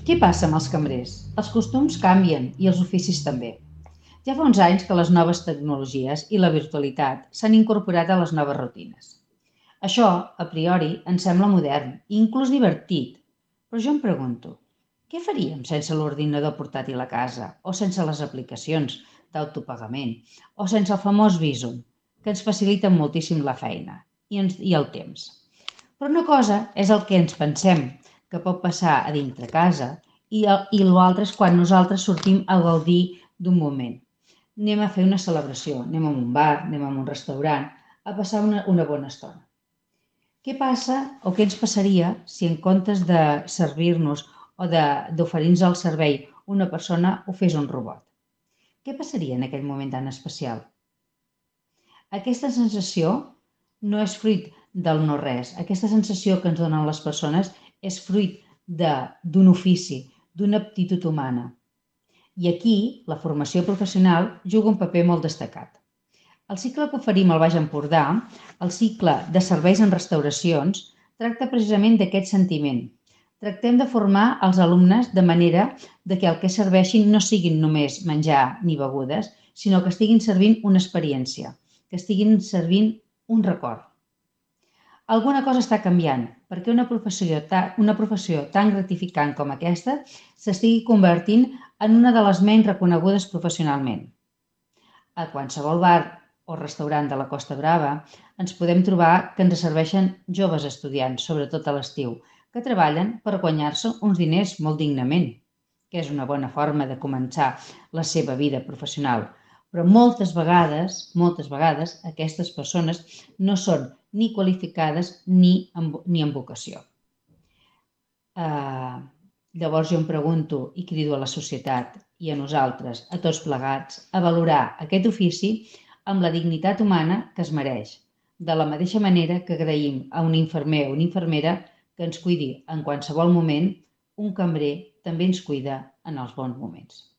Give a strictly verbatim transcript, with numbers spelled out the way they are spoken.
Què passa amb els cambrers? Els costums canvien i els oficis també. Ja fa uns anys que les noves tecnologies i la virtualitat s'han incorporat a les noves rutines. Això, a priori, ens sembla modern i inclús divertit, però jo em pregunto, què faríem sense l'ordinador portàtil a casa, o sense les aplicacions d'autopagament, o sense el famós Bizum, que ens faciliten moltíssim la feina i, ens, i el temps. Però una cosa és el que ens pensem que pot passar a dintre casa i, i l'altre és quan nosaltres sortim a gaudir d'un moment. Anem a fer una celebració, anem a un bar, anem a un restaurant, a passar una, una bona estona. Què passa o què ens passaria si en comptes de servir-nos o d'oferir-nos el servei una persona ho fes un robot? Què passaria en aquell moment tan especial? Aquesta sensació no és fruit del no-res. Aquesta sensació que ens donen les persones és fruit d'un ofici, d'una aptitud humana. I aquí la formació professional juga un paper molt destacat. El cicle que oferim al Baix Empordà, el cicle de serveis en restauracions, tracta precisament d'aquest sentiment. Tractem de formar els alumnes de manera de que el que serveixin no siguin només menjar ni begudes, sinó que estiguin servint una experiència, que estiguin servint un record. Alguna cosa està canviant perquè una professió, una professió tan gratificant com aquesta s'estigui convertint en una de les menys reconegudes professionalment. A qualsevol bar o restaurant de la Costa Brava ens podem trobar que ens serveixen joves estudiants, sobretot a l'estiu, que treballen per guanyar-se uns diners molt dignament, que és una bona forma de començar la seva vida professional. Però moltes vegades, moltes vegades, aquestes persones no són ni qualificades ni amb, ni amb vocació. Eh, llavors jo em pregunto i crido a la societat i a nosaltres, a tots plegats, a valorar aquest ofici amb la dignitat humana que es mereix, de la mateixa manera que agraïm a un infermer o una infermera que ens cuidi en qualsevol moment, un cambrer també ens cuida en els bons moments.